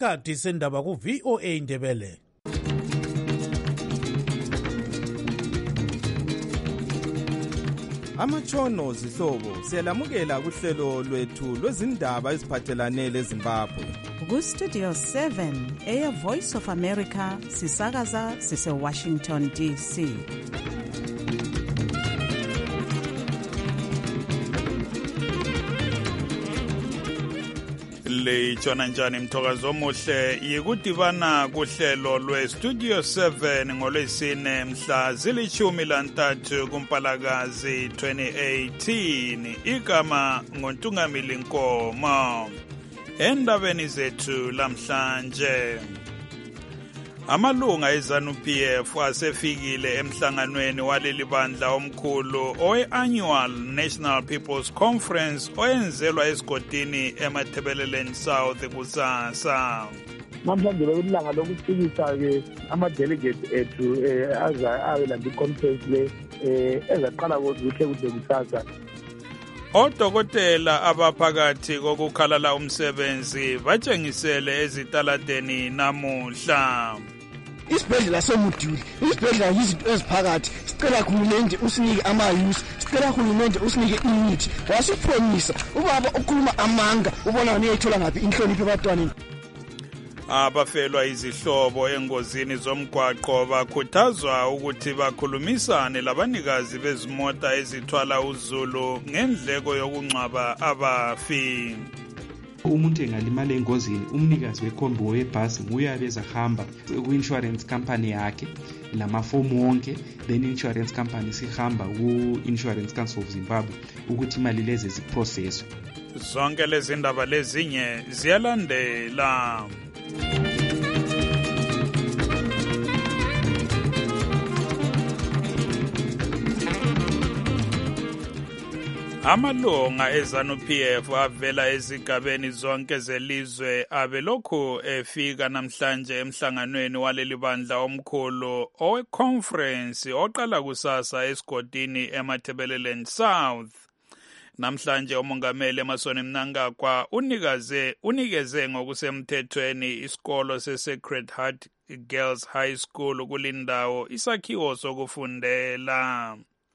Isikhathi sendaba ku VOA Ndebele. Amatshono zihlobo siyalamukela kuhlelo lwethu lwezindaba eziphathelane leZimbabwe. Ku Studio 7 Air Voice of America sisakaza sise Washington DC. Lejona njani mthokazi omuhle yikudibana kuhlelo lweStudio 7 ngolwesine mhla zili-13 kuMpalakazi 2018. Igama ngoNtungamili Nkomo. Endabeni zethu lamhlanje, amalunga eZANU-PF asefikile emhlanganweni waleli bandla omkhulu owe-Annual National People's Conference oyenzelwa esigodini eMatabeleland South kusasa. Namhlanje belilanga lokufikisa-ke ama-delegate ethu awelanda i-conference le ezaqala kuhle kusasa. Odokotela abaphakathi kokukhalala umsebenzi batshengisele ezitaladeni namuhla. Isibhedlela somuduli, isibhedlela yizinto eziphakathi. Sicela uhulumende usinike amayusi, sicela uhulumende usinike imithi. Wasiphonisa ubaba ukhuluma amanga, ubona ngiyithola ngaphi inhlonipho ebantwaneni. Abafelwa izihlobo engozini zomgwaqo bakhuthazwa ukuthi bakhulumisane labanikazi bezimota ezithwala uzulu ngendleko yokungcwaba abafi. Umuntu engalimala engozini, umnikazi wekhombi webhasi nguye abeza hamba ku-insurance company yakhe lamafomu wonke, then insurance company sihamba ku-Insurance Council of Zimbabwe ukuthi imali lezi ziprocesswe. Zonke lezi ndaba lezinye ziyalandela. Amalunga eZANU-PF avela ezigabeni zonke zelizwe abelokhu efika namhlanje emhlanganweni waleli bandla omkhulu owe-conference oqala kusasa esigodini eMatabeleland South. Namhlanje umongameli Emmerson Mnangagwa unikeze ngokusemthethweni isikolo se-Sacred Heart Girls High School kulindawo isakhiwo sokufundela.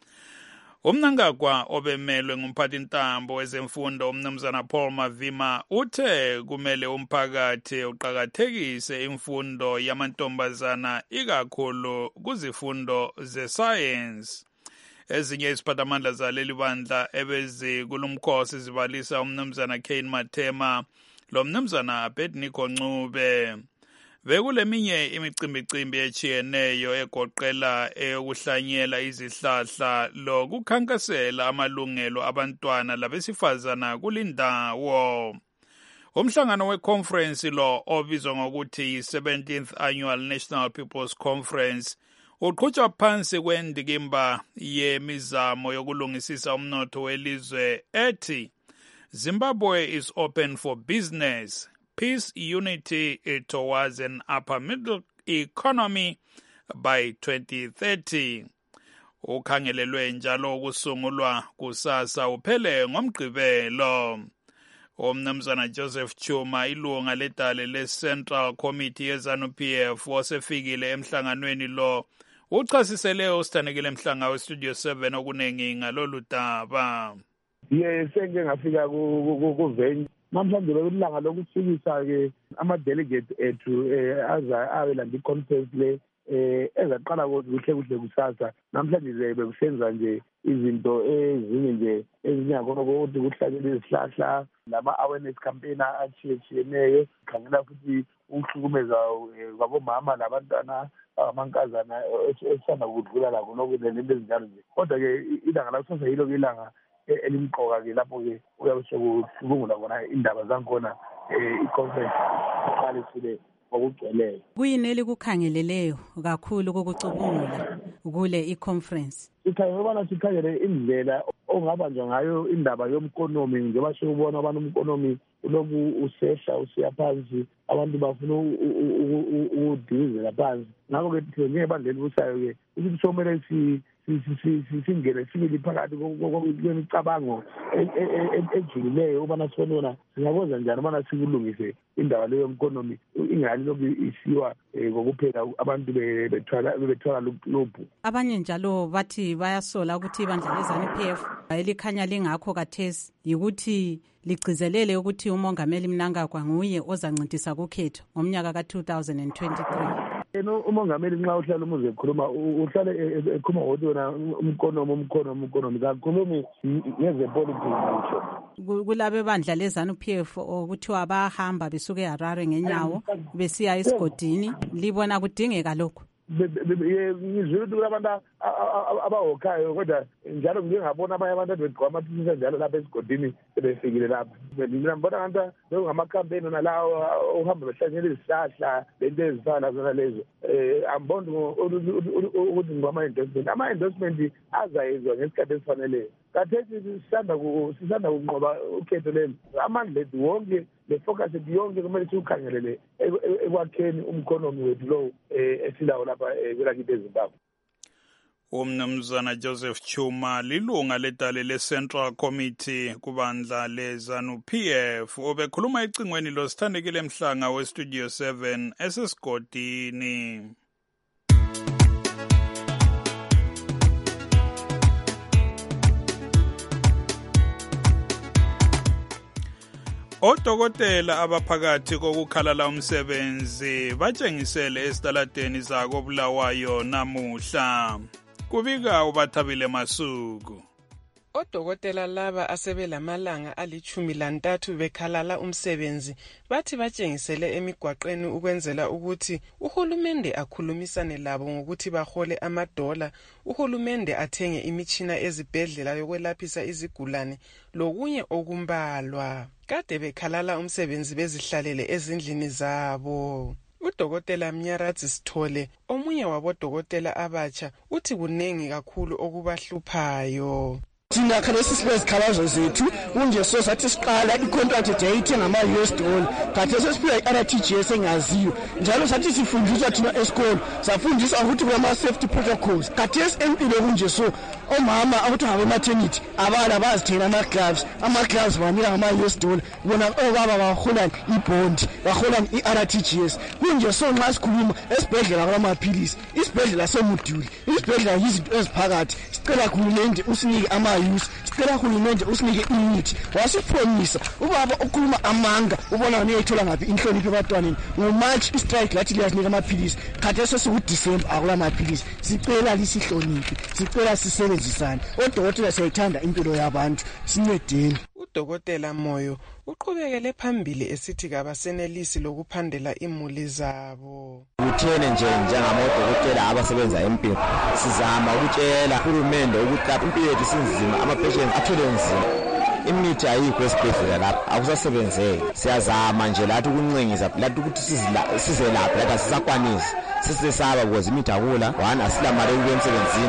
UMnangagwa obemelwe ngumphathintambo wezemfundo umnumzana Paul Mavima uthe kumele umphakathi uqakathekise imfundo yamantombazana ikakhulu kuzifundo ze-science. Ezinye iziphathamandla zaleli bandla ebezikulumkhosi zibalisa umnumzana Kane Mathema lo mnumzana Abednego Ncube. Bekuleminye imicimbi etshiyeneyo egoqela eyokuhlanyela izihlahla lokukhankasela amalungelo abantwana labesifazana kulindawo. Umhlangano weconference lo obizwa ngokuthi 17th Annual National People's Conference uqhutshwa phansi kwendikimba yemizamo yokulungisisa umnotho welizwe ethi Zimbabwe is open for business. Peace, unity towards an upper middle economy by 2030. Ukhangelelwe njalo ukusungulwa kusasa uphele ngoMgqibelo. Umnumzana Joseph Chuma, ilunga ledale le-Central Committee yeZANU-PF osefikile emhlanganweni lo, uchasisele usithandekile Mhlanga weStudio 7 okunengi ngalolu daba. Sengike ngafika ku-venue. Namhlanje belilanga lokufikisa-ke ama-delegate ethu awelanda i-conference le ezaqala kuhle kusasa. Namhlanje bekusenza nje izinto ezinye nje ezinyakhona ukuthi kuhlanyelwe izihlahla lama-awareness campaign atshiyeneyo. Khangela futhi ukuhlukumeza kwabomama labantwana abamankazana esisanda kudlula lakho nento ezinjalo nje. Kodwa-ke ilanga lakusasa yilo-ke ilanga elimqoka-ke lapho-ke uyabe sekuhlungula khona indaba zankhona i-conference iqalisile ngokugcweleyo. Kuyini elikukhangeleleyo kakhulu kokucubungula kule i-conference? Sikhangele indlela ongabanjwa ngayo indaba yomkonomi njengoba siwubona abantu umkonomi uloku usehla usiya phansi, abantu bafuna ukudizela phansi. Ngakho-ke njengebandla elibusayo-ke ukuthi somele singene sibili phakathi kwemicabango ejulileyo ubana sibona singakwenza njani ubana sikulungise indaba leyo yomkonomi ingani lokhu isiwa ngokuphela abantu bethwala lobhu. Abanye njalo bathi bayasola ukuthi ibandla leZANU-PF elikhanya lingakho kathesi yikuthi ligcizelele ukuthi umongameli Mnangagwa nguye ozancintisa kukhetho ngomnyaka ka-2023. Umongameli nxa uhlala umuze ekhuluma uhlale ekhuluma ngokuthi wona umkhonomi kakhulumi ngezepolitiki ngisho. Kulabe bandla leZANU-PF okuthiwa bahamba besuke eHarare ngenyawo besiya esigodini, libona kudingeka lokho? Ngizwile ukuthi kulabantu abawokhayo kodwa njalo ngike ngabona abanye abantu begqoka amaphilisi njalo lapha esigodini sebefikile lapha. Mina ngibona abantu bekungamacampaign nalawo ohamba behlanyela izihlahla lento ezifana zona lezo. Angiboni ukuthi ngama-endorsement. Ama-endorsement azayezwa ngesikhathi esifaneleyo. Kathesi sisanda kunqoba ukhetho lelo. Amandla ethu wonke le-focus ethu yonke kumele siwukhangelele ekwakheni umkhonomi wethu lowo esilawo lapha kwelakithi eZimbabwe. Umnumzana Joseph Chuma lilunga ledale le-Central Committee kubandla leZANU-PF obekhuluma ecingweni losithandekile Mhlanga weStudio 7 esesigodini. Odokotela abaphakathi kokukhalala umsebenzi batshengisele esitaladeni zako Bulawayo namuhla. Kubika uBathabile Masuku. Odokotela laba asebelamalanga ali13 bekhalala umsebenzi bathi batshengisele emigwaqeni ukwenzela ukuthi uhulumende akhulumisane labo ngokuthi bahole amadola, uhulumende athenge imitshina ezibhedlela yokwelaphisa izigulane lokunye okumbalwa. Kade bekhalala umsebenzi bezihlalele ezindlini zabo. Udokotela Mnyaradzi Sithole, omunye wabodokotela abatsha, uthi kunengi kakhulu okubahluphayo. Thina khalesi sibezikhalazo zethu kunje so sathi siqala icontract date ngama-US dollar kade sesiphiwa i-RTGS engaziyo njalo sathi sifundiswa thina esikolo safundiswa ukuthi kulama-safety protocols kade empilo kunje so omama ukuthi ngabo-maternity abala bazithengela ama-gloves banika ngama-US dollar bona obaba baholani ibhondi baholani i-RTGS kunje so nxa sikhuluma esibhedlela kulamaphilisi isibhedlela semuduli isibhedlela yizinto eziphakathi sicela kuhulumende usinike sicela uhulumende usinike imithi wasipromisa ubaba ukhuluma amanga ubona ngiyayithola ngaphi inhlonipho ebantwaneni ngoMarch istrike lathi liyasinika amaphilisi kade sesikuDisemba akulamaphilisi sicela lisihloniphe sicela sisebenzisane odokotela siyayithanda impilo yabantu sincedeni. Udokotela Moyo uqhubekele phambili esithi kabasenelisi lokuphandela imuli zabo. Uthene njengamodokotela abasebenza empilo sizama ukutshela uhulumende ukuthi lapha impilo yethu sinzima ama-patients athole nzima imithi ayikho esibhedlela lapha akusasebenzeki siyazama nje lathi ukuncengisa lathi ukuthi sizelapha lathi asisakwanisi sisesaba because imithi akula 1 asilamali yokuya emsebenzini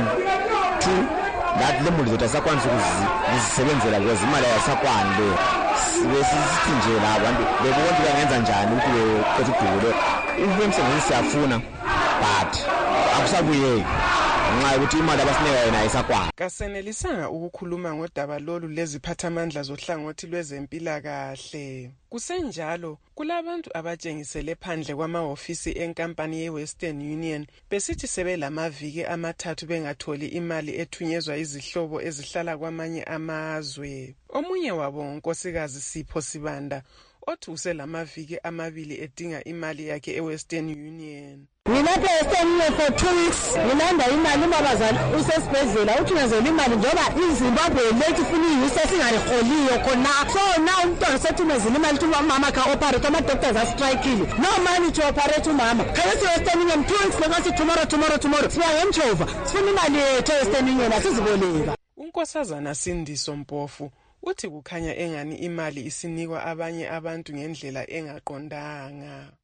2 lathi lemuli zethu asakwanisa ukuzisebenzela because imali ayisakwani leyo besithi nje la abantu bebonke bangenza njani ukuthi beqedwe udukulo umsebenzi siyafuna but akusabuyeki nxa ukuthi imali abasinika yona ayisakwazi. Kasenelisanga ukukhuluma ngodaba lolu leziphathamandla zohlangothi lwezempilakahle. Kusenjalo kulabantu abatshengisele phandle kwamahofisi enkampani yeWestern Union besithi sebelamaviki amathathu bengatholi imali ethunyezwa izihlobo ezihlala kwamanye amazwe. Omunye wabo uNkosikazi Sipho Sibanda othi uselamaviki 2 edinga imali yakhe eWestern Union. Ngilapha eWestern Union for 2 weeks ngilanda imali umabazali usesibhedlela uthi ngezela imali njengoba iZimbabwe lethu funa iyuse singaliholiyo khona so now umntwana sethi ngezela imali ukuthi umama ka operate ama-doctors astrikile no money to operate umama khalesi eWestern Union 2 weeks lokasi tomorrow siya ngemjova sifuna imali yethu eWestern Union asiziboleka. uNkosazana Sindiso Mpofu uthi kukhanya engani imali isinikwa abanye abantu ngendlela engaqondanga.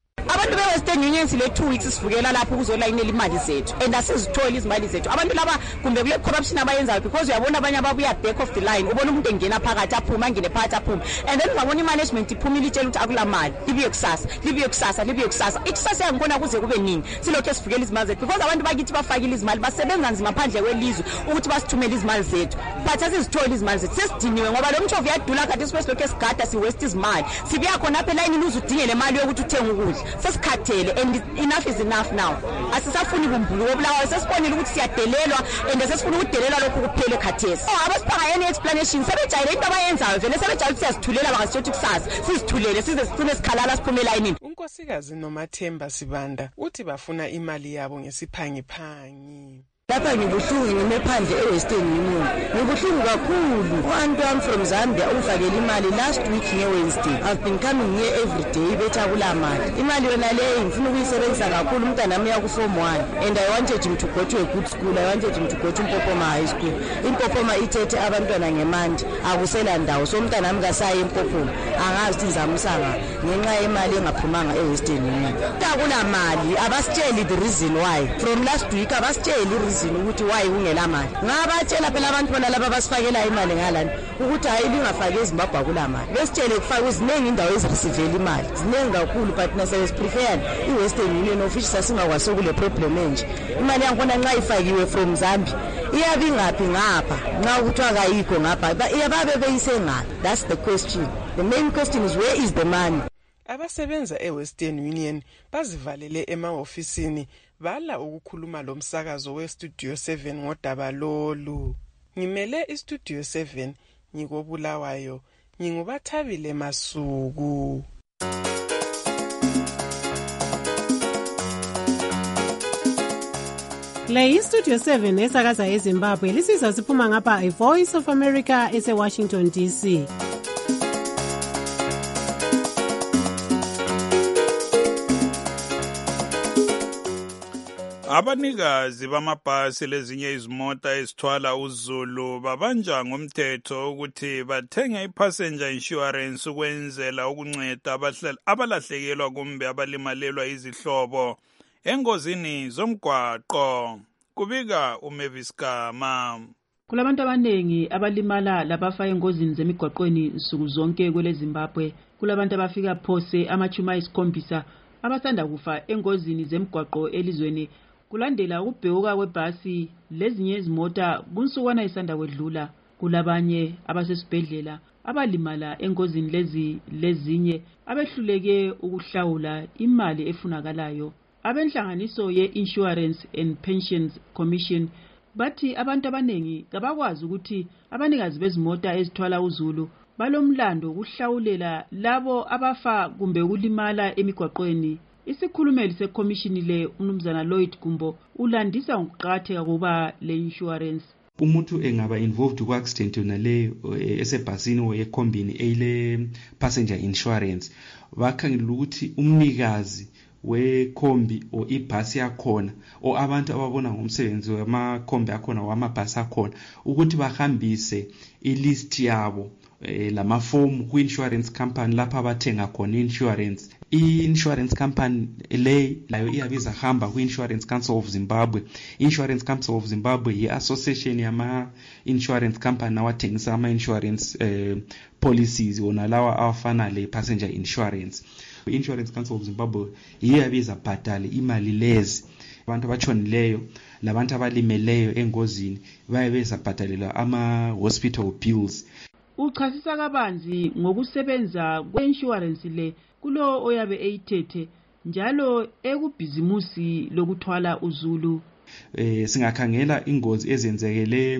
abantu be-Western Union sile 2 weeks sivukela lapho ukuzolayinela imali zethu and asizitholi izimali zethu. Abantu laba kumbe kule corruption abayenzayo because uyabona abanye ababuya back of the line, ubona umuntu engena phakathi aphuma angene phakathi aphuma, and then ungabona i-management iphumile itshela ukuthi akula mali, libuye kusasa ithi sasiyangibona kuze kube nini silokhu sivukela izimali zethu because abantu bakithi bafakile izimali basebenza nzima phandle kwelizwe ukuthi basithumele izimali zethu, but asizitholi izimali zethu. Sesidiniwe ngoba lo mthovu yadula kade sibesilokhu esigada siwaste izimali, sibuya khona apha elayinini uzudinge le mali yokuthi uthenge ukudla. Sesikhathele and enough is enough now. Asisafuni kumbuluko obulawayo, sesibonile ukuthi siyadelelwa and sesifuna ukudelelwa lokhu kuphele khathesi. Abasipha any explanation sebejayele into abayenzayo vele sebejayele ukuthi siyazithulela bangasithothi kusasa sizithulele size sigcine sikhalala siphuma elayinini. uNkosikazi Nomathemba Sibanda uthi bafuna imali yabo ngesiphangiphangi. Lapha ngibuhlungu ngimephandle eWestern Union. Ngibuhlungu kakhulu. Umuntu wami from Zambia ufakele imali last week ngeWednesday. I've been coming here every day betha kula mali. Imali yona leyo ngifuna ukuyisebenzisa kakhulu umntana wami uya form 1 and I wanted him to go to a good school. I wanted him to go to Mpopoma High School. Impopoma ithethe abantwana ngemandi akusela ndawo. So umntana wami kasaye eMpopoma. Angazi ukuthi ngizamusanga ngenxa yemali engaphumanga eWestern Union. Kula mali abasitsheli the reason why. From last week abasitsheli ukuthi why ungela mali. Ngabatshela phela abantu bona laba basifakela imali ngalani ukuthi hayi lingafaki eZimbabwe kula mali. Besitshele kufaka izinengi indawo ezireceive imali. Zinengi kakhulu but nase prefer iWestern Union office sasingakwazi kule problem enje. Imali yakhona nxa ifakiwe from Zambia iyabi ngaphi ngapha nxa ukuthi akayikho ngapha iyababe beyise ngaphi. That's the question. The main question is where is the money? Abasebenza eWestern Union bazivalele emaofisini bala ukukhuluma lo msakazo weStudio 7 ngodaba lolu. Ngimele iStudio 7 ngikobulawayo, ngingubathabile Masuku. Le iStudio 7 esakaza eZimbabwe lisizwa siphuma ngapha iVoice of America eseWashington DC. Abanikazi bamabhasi lezinye izimota ezithwala uzulu babanja ngomthetho ukuthi bathenge i-passenger insurance ukwenzela ukunceda abalahlekelwa kumbe abalimalelwa izihlobo engozini zomgwaqo. Kubika uMavis Gama. Kulabantu abanengi abalimala labafa engozini zemigwaqweni nsuku zonke kwele Zimbabwe. Kulabantu abafika phose amachuma isikhombisa abasanda kufa engozini zemgwaqo elizweni kulandela ukubhekuka kwebhasi lezinye izimota kunsukwana isanda kwedlula. Kulabanye abasesibhedlela abalimala engozini lezinye abehluleke ukuhlawula imali efunakalayo. Abenhlanganiso ye-Insurance and Pensions Commission bathi abantu abanengi kabakwazi ukuthi abanikazi bezimota ezithwala uzulu balomlando ukuhlawulela labo abafa kumbe ukulimala emigwaqweni. Isikhulumeli sekomishini le uMnumzana Lloyd Gumbo ulandisa ngokuqhatheka kuba le insurance. Umuntu engaba involved ku accident nale esebhasini or ekhombini ele passenger insurance bakhangela ukuthi umnikazi wekhombi o ibhasi yakhona o abantu ababona ngomsebenzi wamakhombi akhona wamabhasi akhona ukuthi bahambise ilist yabo lamafomu ku-insurance company lapha abathenga khona insurance. I-insurance company layo iyabiza hamba ku-Insurance Council of Zimbabwe. Insurance Council of Zimbabwe yi-association yama-insurance company nawathengisa ama-insurance policies wona lawa afana le-passenger insurance. I-Insurance Council of Zimbabwe iyabiza bhadale imali lezi abantu abatshonileyo labantu abalimeleyo engozini bayabeza bhadalela ama-hospital bills. Uchasisa kabanzi ngokusebenza kwe-insurance le kulo oyabe eyithethe njalo ekubhizimusi lokuthwala uzulu. Singakhangela ingozi ezenzekele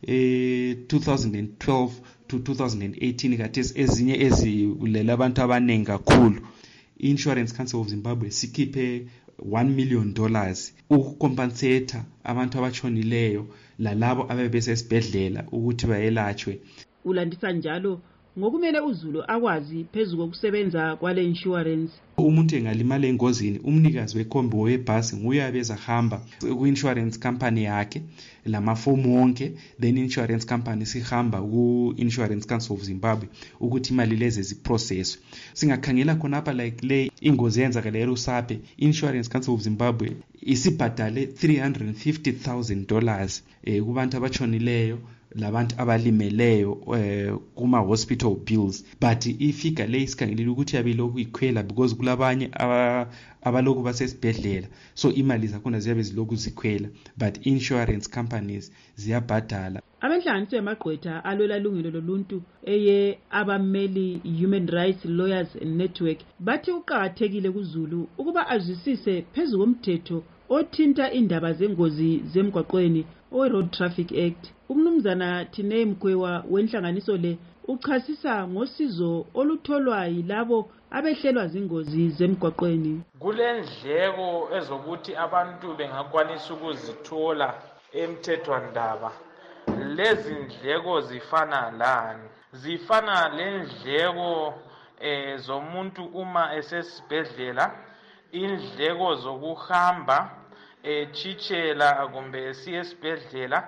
2012 to 2018 kathesi ezinye ezilela abantu abanengi kakhulu. I-Insurance Council of Zimbabwe sikhiphe $1 million ukukompensate abantu abatshonileyo lalabo abebesesibhedlela ukuthi bayelatshwe. Ulandisa njalo ngokumele uZulu akwazi phezu kokusebenza kwale insurance. Umuntu engalimala engozini, umnikazi wekhombi webhasi nguye abeza hamba ku-insurance company yakhe lamafomu wonke, then insurance company sihamba ku-Insurance Council of Zimbabwe ukuthi imali lezi ziprocesswe. Singakhangela khonapha like le ingozi yenzakala eRusaphe, Insurance Council of Zimbabwe isibhadale $350,000 kubantu abatshonileyo labantu abalimeleyo kuma hospital bills, but ifigure le isikhangelile ukuthi yabilokhu ikhwela because kulabanye abalokhu basesibhedlela, so imali zakhona ziyabe zilokhu zikhwela, but insurance companies ziyabhadala. Abenhlanganiso yamagqwetha alwela ilungelo loluntu eye abameli Human Rights Lawyers Network bathi uqakathekile kuZulu ukuba azwisise phezu komthetho othinta indaba zengozi zemgwaqweni owe-Road Traffic Act. Umnumzana Tinei Mkwewa wenhlanganiso le uchasisa ngosizo olutholwa yilabo abehlelwa zingozi zemgwaqweni. Kulendleko ezokuthi abantu bengakwanisa ukuzithola emthethwandaba. Lezi ndleko zifana lani? Zifana lendleko zomuntu uma esesibhedlela, indleko zokuhamba chichela kumbe esiye esibhedlela,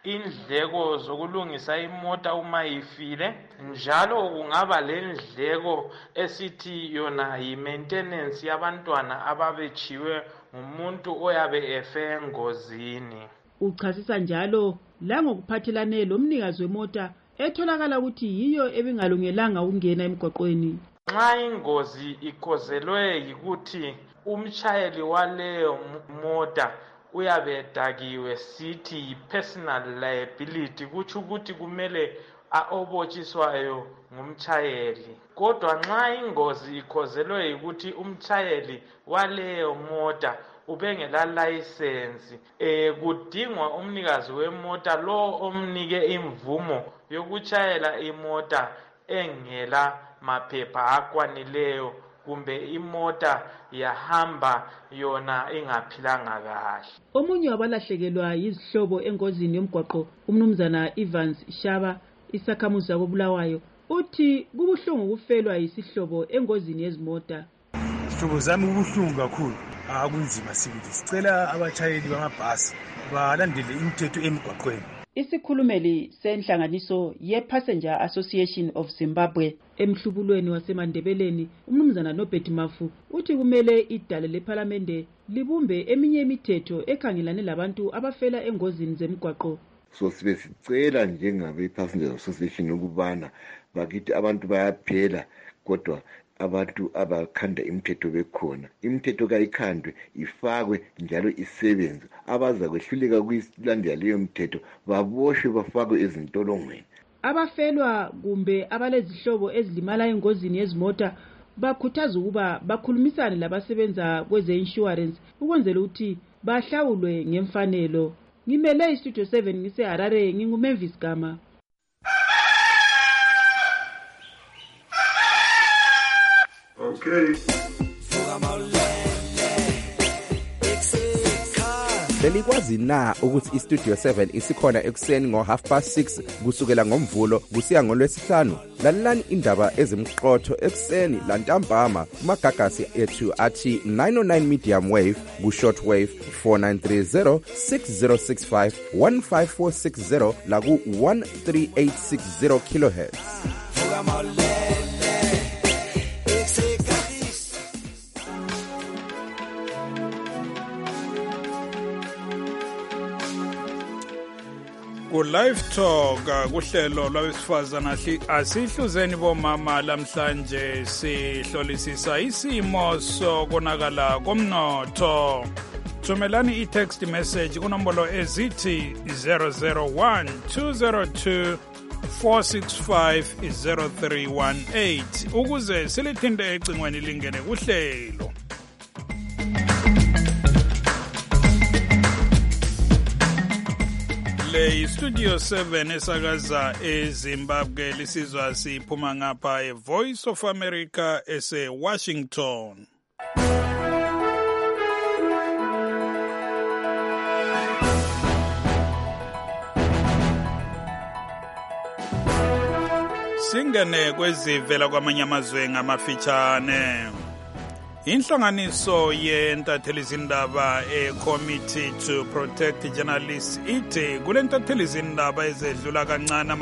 indleko zokulungisa imota uma ifile, njalo kungaba lendleko esithi yona yi-maintenance yabantwana ababechiwe ngumuntu oyabe efe engozini. Uchasisa njalo la ngokuphathelane lomnikazi wemota etholakala ukuthi yiyo ebingalungelanga ukungena emgwaqweni. Nxa ingozi ikhozelwe yikuthi umshayeli waleyo mota uyabe edakiwe, sithi personal liability, kutsho ukuthi kumele obotshiswayo ngumshayeli. Kodwa nxa ingozi ikhozelwe yikuthi umshayeli waleyo mota ubengela license, kudingwa umnikazi wemota lo omnike imvumo yokushayela imota engela maphepha akwanileyo, kumbe imota yahamba yona ingaphilanga kahle. Omunye wabalahlekelwa yizihlobo engozini yomgwaqo, umnumzana Evans Shaba, isakhamuzi koBulawayo, uthi kubuhlungu kufelwa yisihlobo engozini yezimota. Isihlobo zami kubuhlungu kakhulu, akunzima sibili. Sicela abatshayeli bamabhasi balandele imithetho emgwaqweni. Isikhulumeli senhlanganiso ye-Passenger Association of Zimbabwe emhlubulweni wasemandebeleni, umnumzana Nobert Mafu, uthi kumele idale lephalamende libumbe eminye imithetho ekhangelane labantu abafela engozini zemgwaqo. So sibe sicela njengabe-Passenger Association ukubana bakithi abantu bayaphela kodwa abantu abakhanda imithetho bekhona. Imithetho kayikhandwe, ifakwe njalo isebenze. Abaza kwehluleka kuyilandela leyo mithetho baboshwe bafakwe ezintolongweni. Abafelwa kumbe abalezihlobo ezilimala engozini yezimota bakhuthaza ukuba bakhulumisane labasebenza kweze insurance ukwenzela ukuthi bahlawulwe ngemfanelo. Ngimele iStudio 7 ngiseHarare, nginguMemvis Gama. Okay. Belikwazi na ukuthi iStudio 7 isikhona ekuseni ngo6:30 kusukela ngoMvulo kusiya ngoLwesihlanu? Lalelani indaba ezimqotho ekuseni lantambama kumagagasi ethu athi 909 medium wave ku-short wave 4930 6065 15460 la ku 13860 kilohertz. Ku live talk kuhlelo lwabesifazana asihluzeni bomama lamhlanje sihlolisisa isimo sokonakala komnotho. Thumelani i-text message kunombolo ezithi 001 202 465 0318 ukuze silithinte ecingweni lingene kuhlelo. Le Studio 7 esakaza eZimbabwe lisizwa siphuma ngapha eVoice of America ese-Washington. Singene kwezivela kwamanye amazwe ngamafitshane. Inhlanganiso yentathelizindaba Committee to Protect Journalists ithi kule ntathelizindaba ezedlula kancane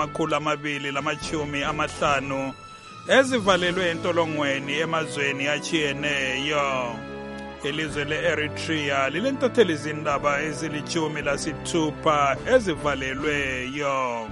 250 ezivalelwe entolongweni emazweni achiyeneyo. Ilizwe le-Eritrea lile ntathelizindaba ezili-16 ezivalelweyo.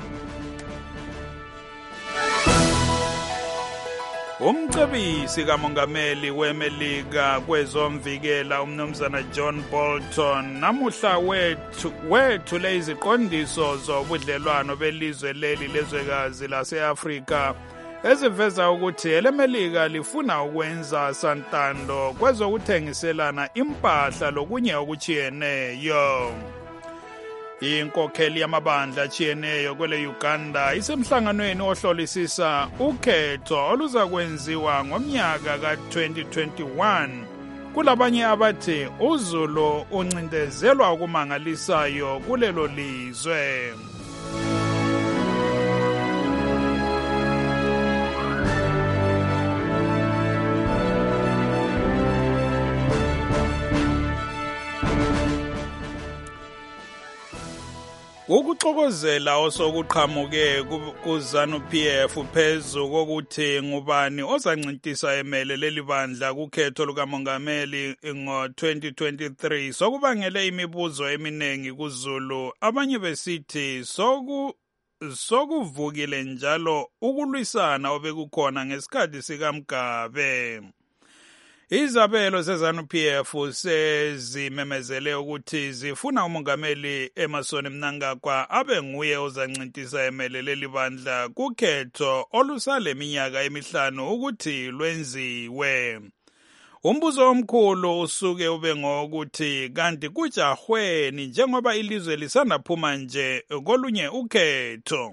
Umcebisi kamongameli weMelika kwezomvikela umnumzana John Bolton namuhla wethule iziqondiso zobudlelwano belizwe leli lezwekazi lase-Afrika eziveza ukuthi eleMelika lifuna ukwenza santando kwezokuthengiselana impahla lokunye okuchiyeneyo. Inkokheli yamabandla achiyeneyo kwele Uganda isemhlanganweni ohlolisisa ukhetho oluza kwenziwa ngomnyaka ka-2021. Kulabanye abathi uZulu uncindezelwa okumangalisayo kulelo lizwe. Ukuxokozela osokuqhamuke kuZANU-PF phezu kokuthi ngubani ozancintisa emele leli bandla kukhetho lukamongameli ngo-2023 sokubangele imibuzo eminingi kuZulu, abanye besithi sokuvukile njalo ukulwisana obekukhona ngesikhathi sikaMgabe. Izabelo zeZANU-PF sezimemezele ukuthi zifuna umongameli Emmerson Mnangagwa abe nguye ozancintisa emele leli bandla kukhetho olusale minyaka emihlanu ukuthi lwenziwe. Umbuzo omkhulu usuke ube ngokuthi kanti kujahweni njengoba ilizwe lisanaphuma nje kolunye ukhetho.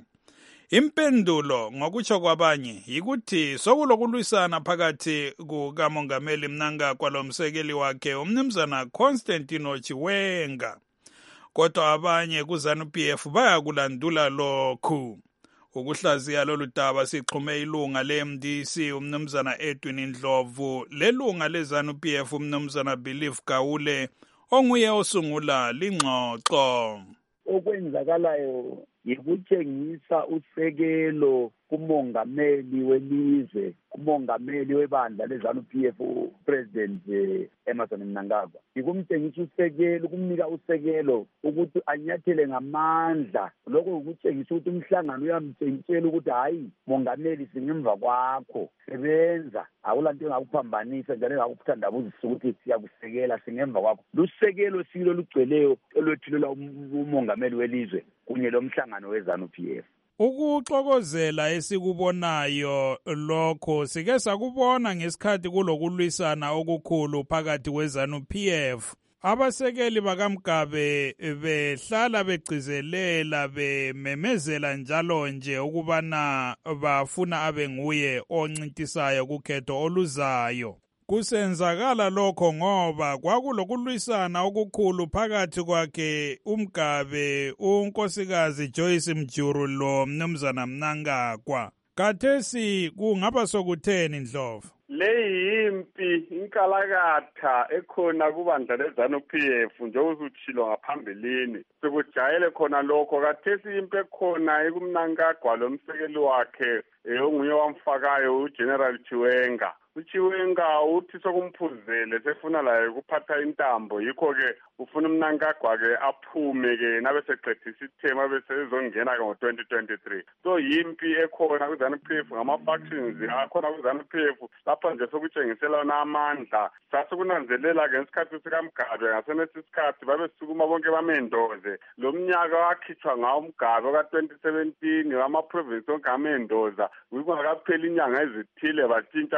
Impendulo ngokutsho kwabanye yikuthi sokulokulwisana phakathi kukamongameli Mnangagwa lomsekeli wakhe umnumzana Constantino Chiwenga. Kodwa abanye kuZANU-PF bayakulandula lokhu. Ukuhlaziya lolu daba sixhume ilunga le-MDC umnumzana Edwin Ndlovu lelunga leZANU-PF umnumzana Belief Gawule onguye osungula lingxoxo. Okwenzakalayo yikutshengisa usekelo kumongameli welizwe, kumongameli webandla leZANU-PF uPresident Emmerson Mnangagwa. Yikumtshengisa usekelo, kumnika usekelo ukuthi anyathele ngamandla. Lokho ukutshengisa ukuthi umhlangano uyamtshengisa ukuthi hayi mongameli singemva kwakho, sebenza, akulanto engakuphambanisa njalo engakuthandabuzisa ukuthi siyakusekela singemva kwakho. Lusekelo silo lugcweleyo olwethulela umongameli welizwe kunye lomhlangano weZANU-PF. Ukuxokozela esikubonayo lokho sike sakubona ngesikhathi kulokulwisana okukhulu phakathi kweZANU-PF. Abasekeli bakaMgabe behlala begcizelela bememezela njalo nje ukubana bafuna abe nguye oncintisayo kukhetho oluzayo. Kusenzakala lokho ngoba kwakulokulwisana okukhulu phakathi kwakhe uMgabe, unkosikazi Joyce Mjuru lo mnumzana Mnangagwa. Kathesi kungaba sokutheni Ndlovu? Leyi impi inkalakatha ekhona kubandla leZANU-PF njengoba utshilo ngaphambilini. Sekujayele khona lokho. Kathesi impi ekhona ekumNangagwa lomsekeli wakhe onguye wamfakayo uGeneral Chiwenga. uChiwenga uthi sokumphuzele sefuna laye kuphatha intambo, yikho-ke ufuna uMnangagwa-ke aphume-ke nabeseqedisa ithema besezongena-ke ngo-2023. So yimpi ekhona kwiZANU-PF, ngama-factions akhona kwiZANU-PF lapha nje sokutshengiselana amandla. Sasikunanzelela-ke ngesikhathi sikaMgabe, ngasenesi isikhathi babesukuma bonke bamendoze. Lo mnyaka wakhitshwa ngawo uMgabe ka-2017 ama-province onke amendoza, kungakapheli inyanga ezithile batshintsha futhi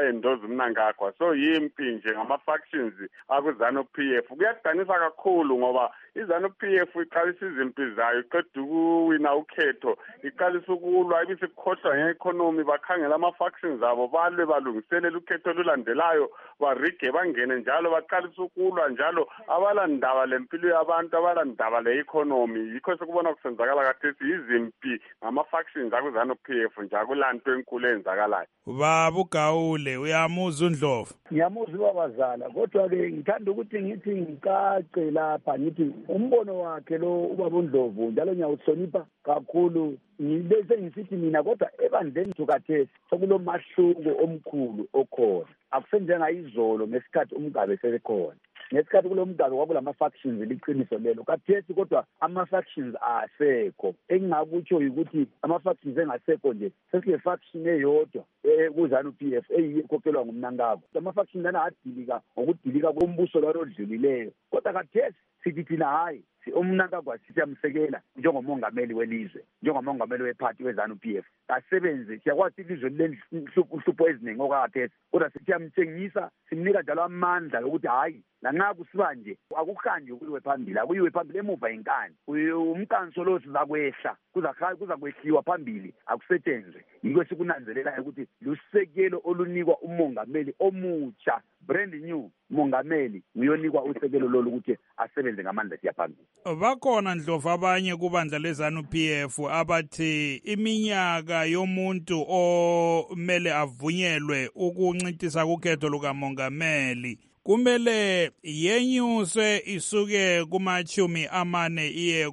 bayendoza uMnangagwa. So yimpi nje ngama-factions akuZANU-PF. Kuyadanisa kakhulu ngoba iZANU-PF iqalisa izimpi zayo, iqeda ukuwina ukhetho, iqalisa ukulwa, ibisikhohlwa nge-economy, bakhangela ama-factions abo, balwe balungiselela ukhetho olulandelayo, barige bangene njalo, baqalisa ukulwa njalo, abalandaba lempilo yabantu, abalandaba le-economy. Yikho sekubona kusenzakala kathesi izimpi ngama-factions akuZANU-PF nje akulanto enkulu eyenzakalayo. Baba uGawule, uyamuzwa uNdlovu? Ngiyamuzwa babazala, kodwa-ke ngithanda ukuthi ngithi ngikace lapha ngithi umbono wakhe lo ubaba uNdlovu njalo ngiyawuhlonipha kakhulu. Ngibese ngisithi mina kodwa ebandleni thukathesi sekulo mahluko omkhulu okhona. Akusenjengayizolo ngesikhathi uMgabe sekhona. Ngesikhathi kulo Mgabe kwakulama-factions liqiniso lelo. Kathesi kodwa ama-factions asekho. Engingakutsho ukuthi ama-factions engasekho nje sesile-faction eyodwa kuZANU-PF eyikhokhelwa nguMnangagwa. Ama-factions lana adilika ngokudilika kombuso lwadlulileyo. Kodwa kathesi sithi thina hayi uMnangagwa siyamsekela njengomongameli welizwe, njengomongameli wephathi weZANU-PF. Asebenze, siyakwazi ilizwe lenhlupho eziningi okakathesi, kodwa siyamthengisa, simnika njalo amandla yokuthi hayi lanxa kusiba nje akuhanjwe kuyiwe phambili, akuyiwe phambili, emuva inkani. Umqanso lo sizakwehla, kuza kwehliwa phambili, akusetshenzwe. Yiko sikunanzelelayo ukuthi lusekelo olunikwa umongameli omutsha, brand new mongameli, uyonikwa usekelo lolu ukuthi asebenze ngamandla siyaphambili. Bakhona Ndlovu abanye kubandla leZANU-PF abathi iminyaka yomuntu omele avunyelwe ukuncintisa kukhetho lukamongameli kumele yenyuswe isuke kuma-40 iye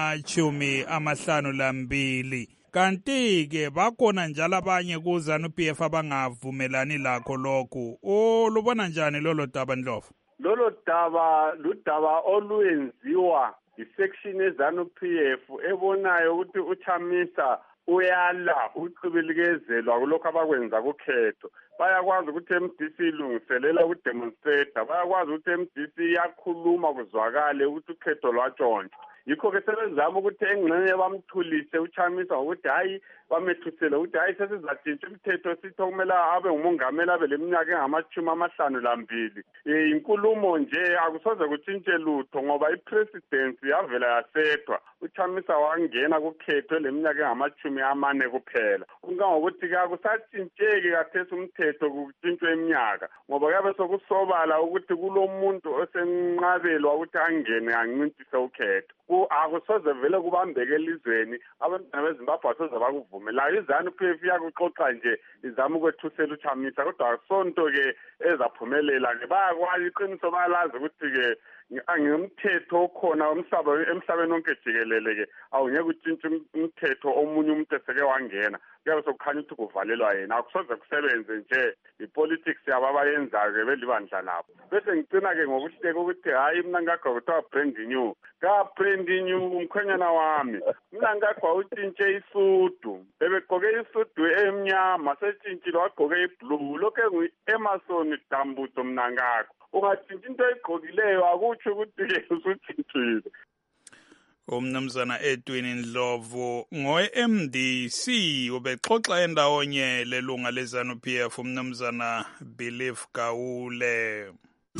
kuma-52. Kanti-ke bakhona njalo abanye kuZANU-PF abangavumelani lakho lokhu. Lubona njani lolo daba Ndlovu? Lolo daba ludaba oluyenziwa isection yeZANU-PF ebonayo ukuthi uChamisa uyala uqhubelikezelwa kulokho abakwenza kukhetho. Bayakwazi ukuthi MDC ilungiselela ukudemonstrate, bayakwazi ukuthi MDC iyakhuluma kuzwakale ukuthi ukhetho lwatshontshwa. Yikho-ke sebezama ukuthi engxenye bamthulise uChamisa ngokuthi hayi bamethusele ukuthi hayi sesizatshintsha umthetho sithi okumele abe ngumongameli abe leminyaka engama-52. Inkulumo nje akusoze kutshintshe lutho ngoba ipresidency yavela yasethwa. uChamisa wangena kukhetho leminyaka engama-40 kuphela. Kungangokuthi-ke akusatshintsheki kathesi umthetho kutshintshwe iminyaka ngoba kuyabe sokusobala ukuthi kulomuntu osenqabelwa ukuthi angene ancintise ukhetho. Akusoze vele kubambeke elizweni, abantwana beZimbabwe asoze bakuvumelayo. iZANU-PF iyakuxoxa nje izama ukwethusela uChamisa, kodwa asonto-ke ezaphumelela-ke. Bayakwazi iqiniso bayalazi ukuthi-ke angumthetho okhona emhlabeni wonke jikelele-ke awungeke utshintshe umthetho omunye umuntu eseke wangena. Kuyabe sokukhanya ukuthi kuvalelwa yena, akusoze kusebenze nje ipolitics yabo abayenzayo-ke belibandla labo. Bese ngicina-ke ngokuhleka ukuthi hayi Mnangagwa kuthiwa brand new. Brand new umkhwenyana wami. Mnangagwa utshintshe isudu, ebegqoke isudu emnyama setshintshile wagqoke iblue. Lokho engu-Emerson Dambudzo Mnangagwa. Ungatshintshi into ayigqokileyo akutsho ukuthi-ke usutshintshile. Umnumzana Edwin Ndlovu ngowe-MDC ubexoxa endawonye lelunga leZANU-PF umnumzana Belief Gawule.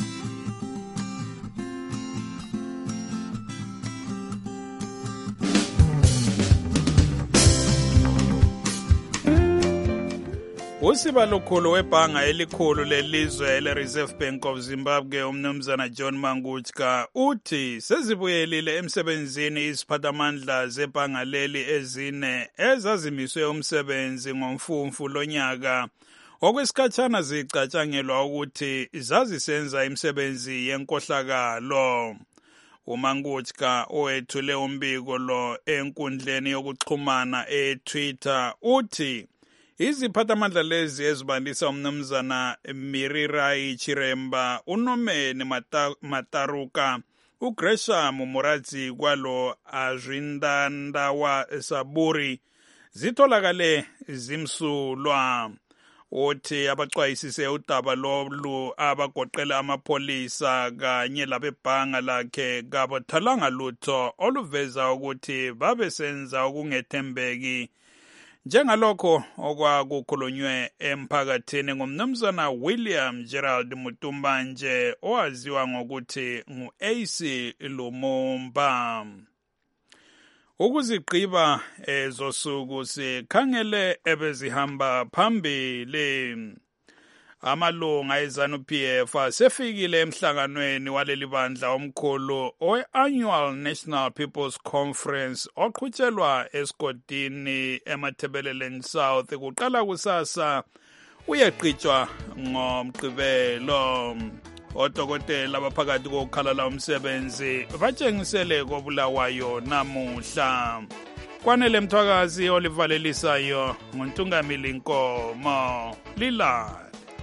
Usiba lukhulu webhanga elikhulu lelizwe le-Reserve Bank of Zimbabwe umnumzana John Mangutska uthi sezibuyelile emsebenzini iziphathamandla zebhanga leli ezine ezazimiswe umsebenzi ngomfumfu lonyaka okwesikhatshana zicatshangelwa ukuthi zazisenza imisebenzi yenkohlakalo. uMangutska owethule umbiko lo enkundleni yokuxhumana eTwitter uthi iziphathamandla lezi ezibandisa umnumzana Mirirai Chiremba, uNomene Mataruka, uGresham Muradzi kwalo Azvindandawa Saburi zitholakale zimsulwa. Uthi abaxwayisise udaba lolu abagoqela amapolisa kanye labebhanga lakhe kabathalanga lutho oluveza ukuthi babesenza okungethembeki Njengalokho okwakukhulunywe emphakathini ngumnumzana William Gerald Mutumbanje owaziwa ngokuthi ngu-AC Lumumba. Ukuzigqiba ezosuku sikhangele ebezihamba phambili. Amalunga eZANU-PF asefikile emhlanganweni waleli bandla omkhulu we-Annual National People's Conference oqhutshelwa esigodini eMatabeleland South kuqala kusasa uyeqhutshwa ngoMgqibelo. Odokotela abaphakathi kokukhalala umsebenzi batshengisele koBulawayo namuhla. Kwanele Mthwakazi olivalelisayo nguNtungamili Nkomo Lila.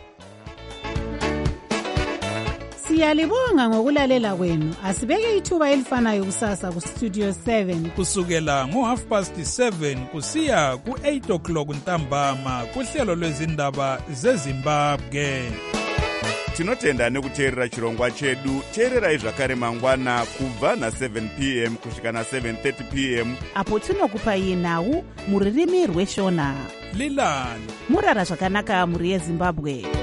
Siyalibonga ngokulalela kwenu. Asibeke ithuba elifanayo kusasa ku Studio 7 kusukela ngo7:30 kusiya ku8 o'clock ntambama kuhlelo lwezindaba zeZimbabwe. Tinotenda nekuteerera chirongwa chedu. Teererai zvakare mangwana kubva na7 p.m. kusvika na7:30 p.m. apo tinokupai nhau muririmi rweshona. Lilani murara zvakanaka muri yeZimbabwe.